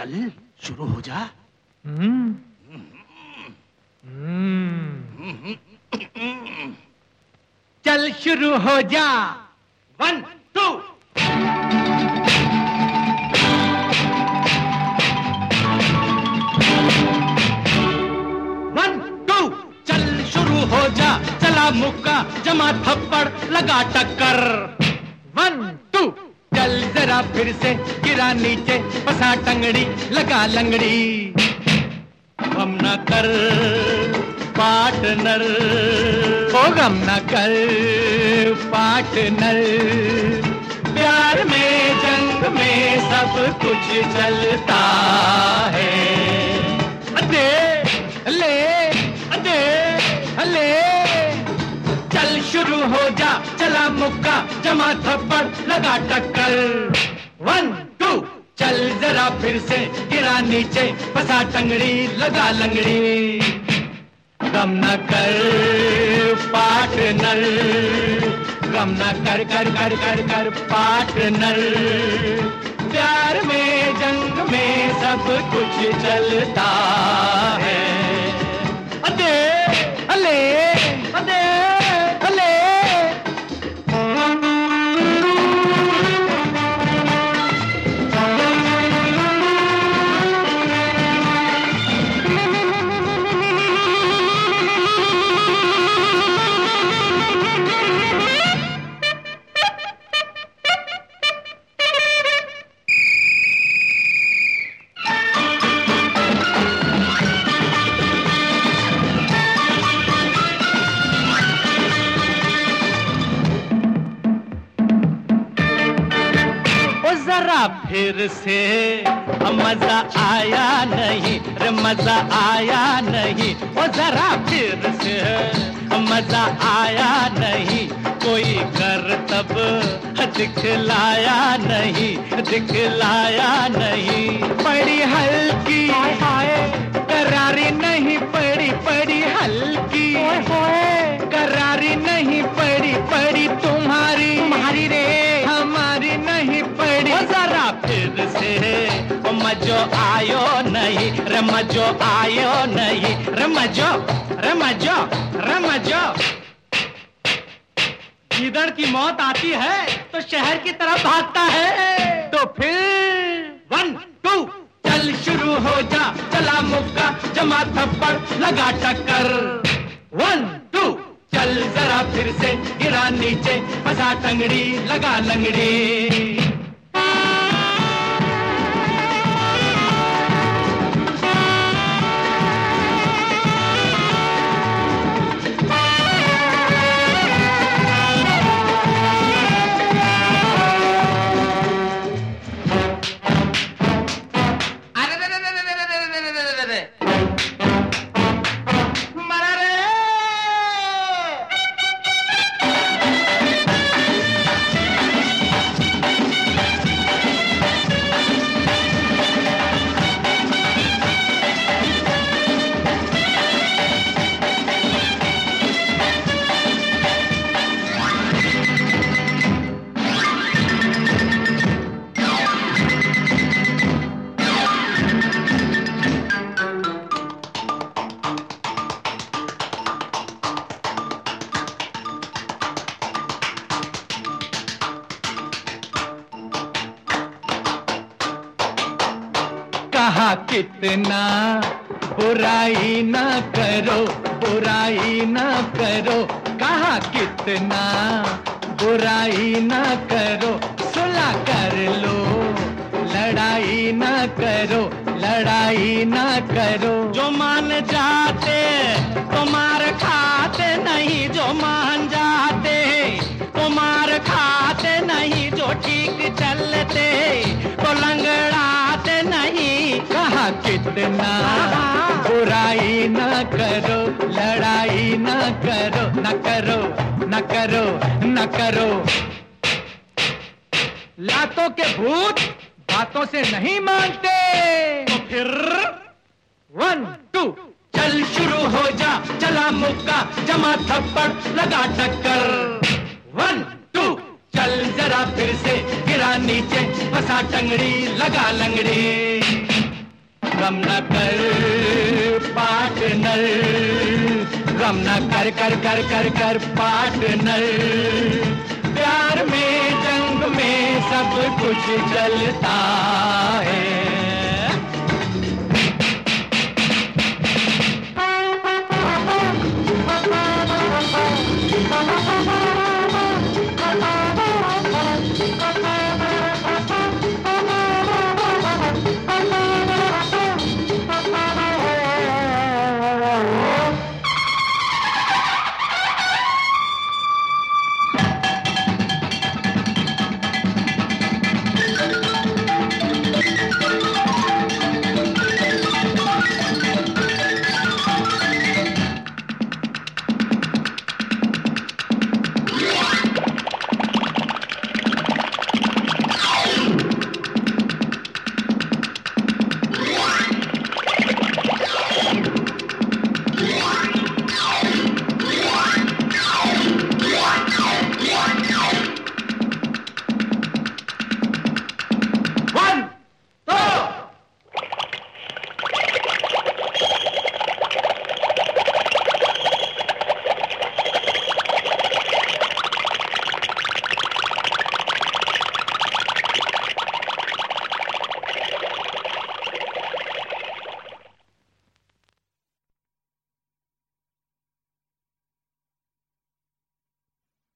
चल शुरू हो जा। चल शुरू हो जा। 1 2 1 2 चल शुरू हो जा, चला मुक्का जमा थप्पड़ लगा टक्कर। 1 2 चल जरा फिर से गिरा नीचे, फंसा टंगड़ी लगा लंगड़ी। गम न कर पार्टनर, ओ गम न कर पार्टनर, प्यार में जंग में सब कुछ चलता है। अदे ले अदे ले। चल शुरू हो जा, चला मुक्का जमा थप्पड़ लगा टक्कर। 1 2 चल जरा फिर से गिरा नीचे, फंसा टंगड़ी लगा लंगड़ी। गम न कर पार्टनर, गम न कर कर कर कर कर पार्टनर, प्यार में जंग में सब कुछ चलता है। अदे अले अदे अले। जरा फिर से मजा आया नहीं रे, मजा आया नहीं। ओ जरा फिर से मजा आया नहीं, कोई करतब दिखलाया नहीं, दिखलाया नहीं। बड़ी हल्की करारी नहीं पड़ी, पड़ी हल्की करारी नहीं पड़ी, पड़ी तुम्हारी तुम्हारी रे हमारी नहीं पड़ी। जरा फिर से मजो आयो नहीं रे, मजो आयो नहीं रे, मजो रे मजो रे मजो। गीदड़ की मौत आती है तो शहर की तरफ भागता है। तो फिर 1 2 चल शुरू हो जा, चला मुक्का जमा थप्पड़ लगा टक्कर। 1 2 चल जरा फिर से गिरा नीचे, फंसा टंगड़ी लगा लंगड़ी। कहा कितना बुराई ना करो, बुराई ना करो। कहा कितना बुराई ना करो, सुलह कर लो, लड़ाई ना करो, लड़ाई ना करो। जो मान जाते तो मार खाते नहीं, जो मान जाते तो मार खाते नहीं, जो ठीक चलते तो लंगड़ाते नहीं। कहा कितना बुराई ना करो, लड़ाई ना करो, न करो न करो न करो। लातों के भूत बातों से नहीं मानते। तो फिर 1 2 चल शुरू हो जा, चला मुक्का जमा थप्पड़ लगा टक्कर। 1 2 चल जरा फिर से गिरा नीचे, फंसा टंगड़ी लगा लंगड़ी। गम न कर पार्टनर, गम न कर कर कर कर कर पार्टनर। प्यार में जंग में सब कुछ चलता है।